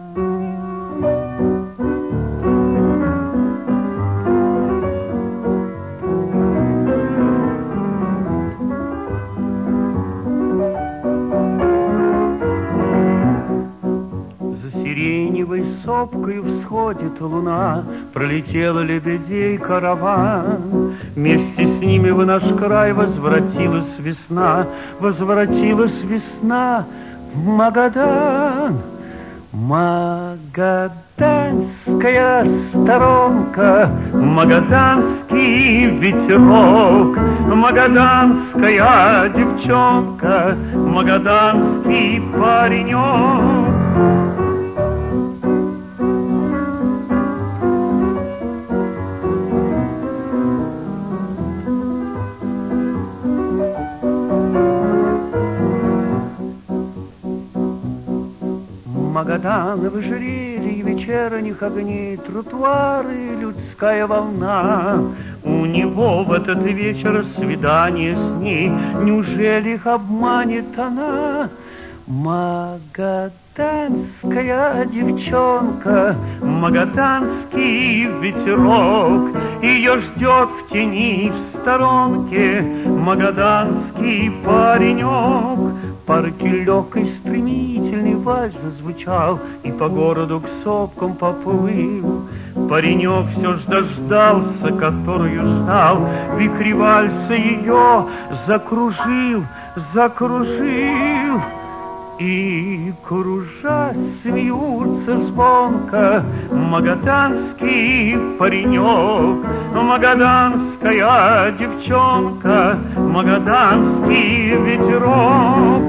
Сиреневой сопкою всходит луна, пролетела лебедей караван. Вместе с ними в наш край возвратилась весна, возвратилась весна в Магадан. Магаданская сторонка, магаданский ветерок, магаданская девчонка, магаданский паренек. Магадан в ожерелье вечерних огней, тротуары, людская волна. У него в этот вечер свидание с ней, неужели их обманет она? Магаданская девчонка, магаданский ветерок, ее ждет в тени в сторонке магаданский паренек. В парке легкой стремительный вальс зазвучал и по городу к сопкам поплыл. Паренек все ж дождался, которую знал, вихрь вальса ее закружил, закружил. И, кружась, смеются звонко магаданский паренек, магаданская девчонка, магаданский ветерок.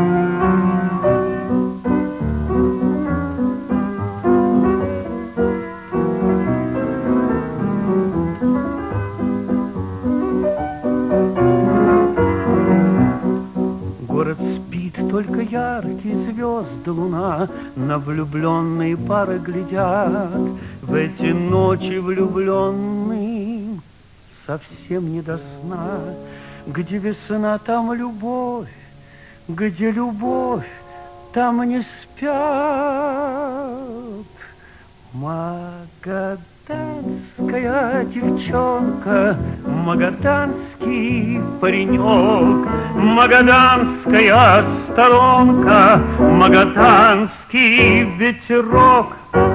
Город спит, только яркие звезды, луна, на влюбленные пары глядят. В эти ночи влюбленным совсем не до сна. Где весна, там любовь, где любовь, там не спят. Магаданская девчонка, магаданский паренек, магаданская сторонка, магаданский ветерок.